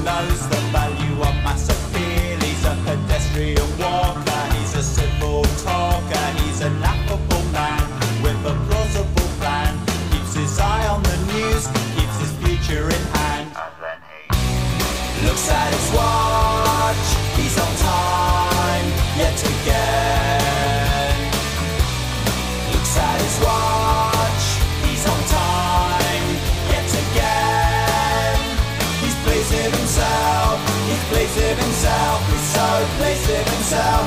knows the value of mass appeal. He's a pedestrian walker, he's a civil talker, he's an affable man with a plausible plan. Keeps his eye on the news, keeps his future in hand. And then he looks at his watch, he's on time, yet again. Looks at his watch, he's on time, yet again. He's pleasing himself, he's pleasing himself, he's so pleasing himself.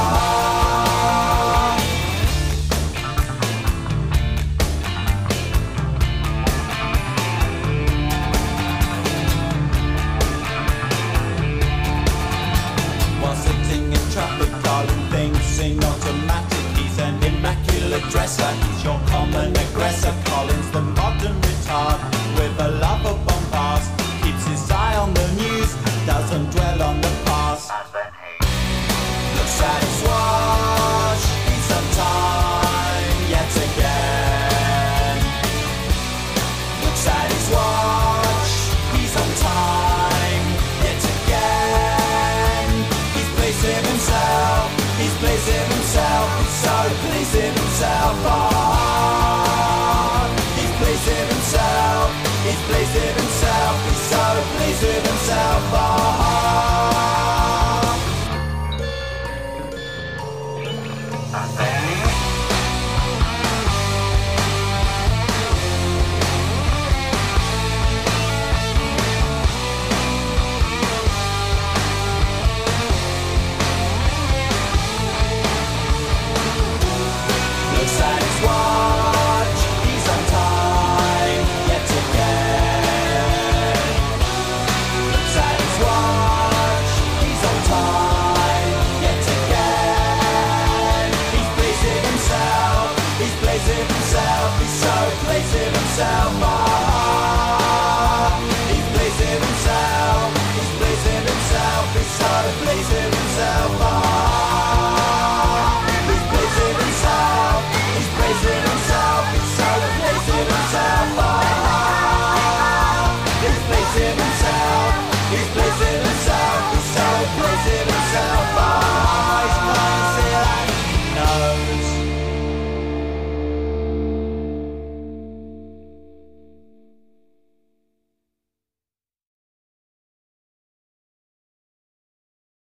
While sitting in traffic, calling things in automatic, he's an immaculate dresser, he's your common aggressor. Colin's the modern retard with a love of bombast. Keeps his eye on the news, doesn't dwell on the past. And then he looks at his watch, he's on time, yet again. Looks at his watch, he's on time, yet again. He's pleasing himself, he's pleasing himself, he's so pleasing himself. He's pleasing himself, he's pleasing himself, he's so pleasing himself. Looks at his watch, he's on time, yet again. Looks at his watch, he's on time, yet again. He's pleasing himself, he's pleasing himself, he's so pleasing himself.